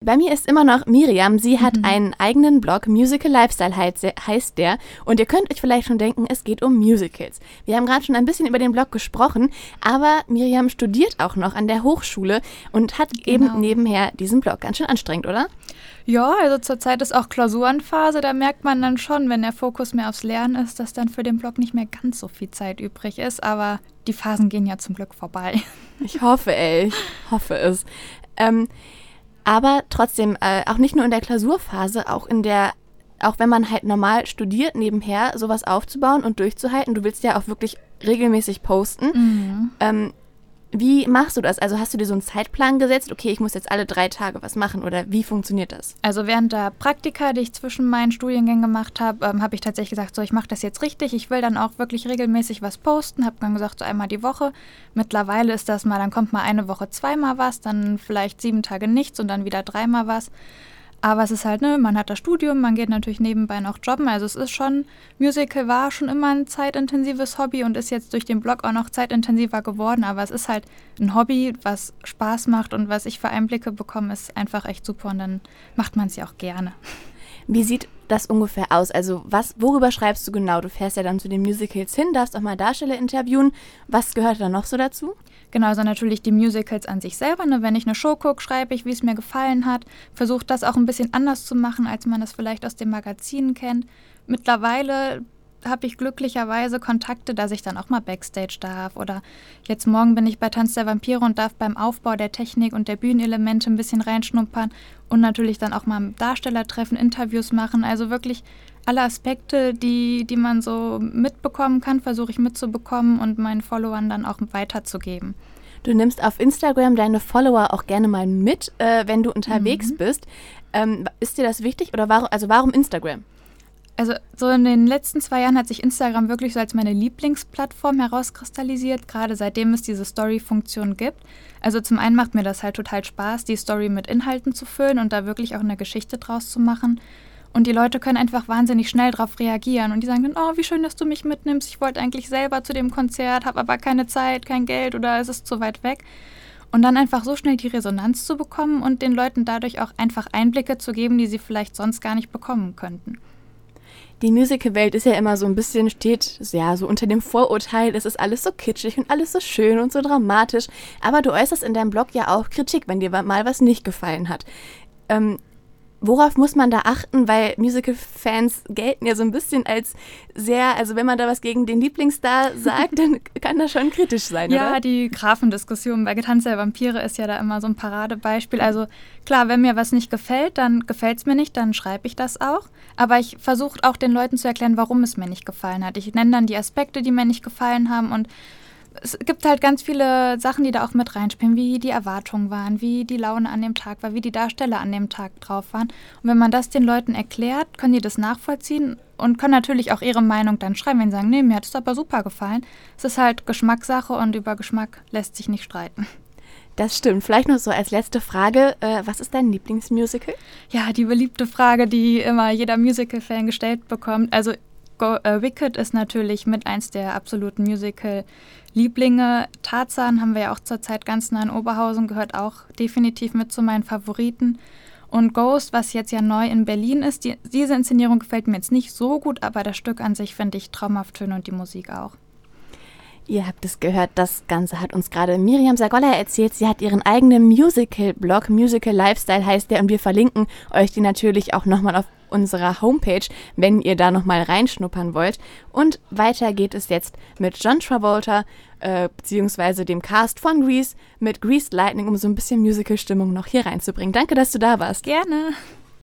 Bei mir ist immer noch Miriam. Sie hat einen eigenen Blog, Musical Lifestyle heißt der. Und ihr könnt euch vielleicht schon denken, es geht um Musicals. Wir haben gerade schon ein bisschen über den Blog gesprochen, aber Miriam studiert auch noch an der Hochschule und hat eben nebenher diesen Blog. Ganz schön anstrengend, oder? Ja, also zurzeit ist auch Klausurenphase. Da merkt man dann schon, wenn der Fokus mehr aufs Lernen ist, dass dann für den Blog nicht mehr ganz so viel Zeit übrig ist. Aber die Phasen gehen ja zum Glück vorbei. Ich hoffe es. Aber trotzdem, auch nicht nur in der Klausurphase, auch wenn man halt normal studiert, nebenher sowas aufzubauen und durchzuhalten. Du willst ja auch wirklich regelmäßig posten. Wie machst du das? Also hast du dir so einen Zeitplan gesetzt? Okay, ich muss jetzt alle 3 Tage was machen oder wie funktioniert das? Also während der Praktika, die ich zwischen meinen Studiengängen gemacht habe, habe ich tatsächlich gesagt, so ich mache das jetzt richtig. Ich will dann auch wirklich regelmäßig was posten. Habe dann gesagt, so einmal die Woche. Mittlerweile ist das mal, dann kommt mal eine Woche 2-mal was, dann vielleicht 7 Tage nichts und dann wieder 3-mal was. Aber es ist halt, man hat das Studium, man geht natürlich nebenbei noch jobben. Also es ist schon, Musical war schon immer ein zeitintensives Hobby und ist jetzt durch den Blog auch noch zeitintensiver geworden. Aber es ist halt ein Hobby, was Spaß macht und was ich für Einblicke bekomme, ist einfach echt super und dann macht man es ja auch gerne. Wie sieht das ungefähr aus? Also worüber schreibst du genau? Du fährst ja dann zu den Musicals hin, darfst auch mal Darsteller interviewen. Was gehört da noch so dazu? Genau, also natürlich die Musicals an sich selber. Wenn ich eine Show gucke, schreibe ich, wie es mir gefallen hat. Versuche das auch ein bisschen anders zu machen, als man das vielleicht aus den Magazinen kennt. Mittlerweile habe ich glücklicherweise Kontakte, dass ich dann auch mal Backstage darf. Oder jetzt morgen bin ich bei Tanz der Vampire und darf beim Aufbau der Technik und der Bühnenelemente ein bisschen reinschnuppern. Und natürlich dann auch mal Darsteller treffen, Interviews machen. Also wirklich alle Aspekte, die man so mitbekommen kann, versuche ich mitzubekommen und meinen Followern dann auch weiterzugeben. Du nimmst auf Instagram deine Follower auch gerne mal mit, wenn du unterwegs bist. Ist dir das wichtig oder warum Instagram? Also so in den letzten 2 Jahren hat sich Instagram wirklich so als meine Lieblingsplattform herauskristallisiert, gerade seitdem es diese Story-Funktion gibt. Also zum einen macht mir das halt total Spaß, die Story mit Inhalten zu füllen und da wirklich auch eine Geschichte draus zu machen. Und die Leute können einfach wahnsinnig schnell darauf reagieren und die sagen dann, oh, wie schön, dass du mich mitnimmst, ich wollte eigentlich selber zu dem Konzert, habe aber keine Zeit, kein Geld oder es ist zu weit weg. Und dann einfach so schnell die Resonanz zu bekommen und den Leuten dadurch auch einfach Einblicke zu geben, die sie vielleicht sonst gar nicht bekommen könnten. Die Musical-Welt ist ja immer so ein bisschen, steht ja so unter dem Vorurteil, es ist alles so kitschig und alles so schön und so dramatisch. Aber du äußerst in deinem Blog ja auch Kritik, wenn dir mal was nicht gefallen hat. Worauf muss man da achten? Weil Musical-Fans gelten ja so ein bisschen als sehr, also wenn man da was gegen den Lieblingsstar sagt, dann kann das schon kritisch sein, oder? Ja, die Grafendiskussion bei Tanz der Vampire ist ja da immer so ein Paradebeispiel. Also klar, wenn mir was nicht gefällt, dann gefällt es mir nicht, dann schreibe ich das auch. Aber ich versuche auch den Leuten zu erklären, warum es mir nicht gefallen hat. Ich nenne dann die Aspekte, die mir nicht gefallen haben und es gibt halt ganz viele Sachen, die da auch mit reinspielen, wie die Erwartungen waren, wie die Laune an dem Tag war, wie die Darsteller an dem Tag drauf waren. Und wenn man das den Leuten erklärt, können die das nachvollziehen und können natürlich auch ihre Meinung dann schreiben, wenn sie sagen, nee, mir hat es aber super gefallen. Es ist halt Geschmackssache und über Geschmack lässt sich nicht streiten. Das stimmt. Vielleicht noch so als letzte Frage, was ist dein Lieblingsmusical? Ja, die beliebte Frage, die immer jeder Musical-Fan gestellt bekommt. Also Wicked ist natürlich mit eins der absoluten Musical-Lieblinge. Tarzan haben wir ja auch zurzeit ganz nah in Oberhausen, gehört auch definitiv mit zu meinen Favoriten. Und Ghost, was jetzt ja neu in Berlin ist, diese Inszenierung gefällt mir jetzt nicht so gut, aber das Stück an sich finde ich traumhaft schön und die Musik auch. Ihr habt es gehört, das Ganze hat uns gerade Miriam Sagolla erzählt. Sie hat ihren eigenen Musical-Blog, Musical Lifestyle heißt der, und wir verlinken euch die natürlich auch nochmal auf unserer Homepage, wenn ihr da nochmal reinschnuppern wollt. Und weiter geht es jetzt mit John Travolta, beziehungsweise dem Cast von Grease, mit Greased Lightning, um so ein bisschen Musical-Stimmung noch hier reinzubringen. Danke, dass du da warst. Gerne.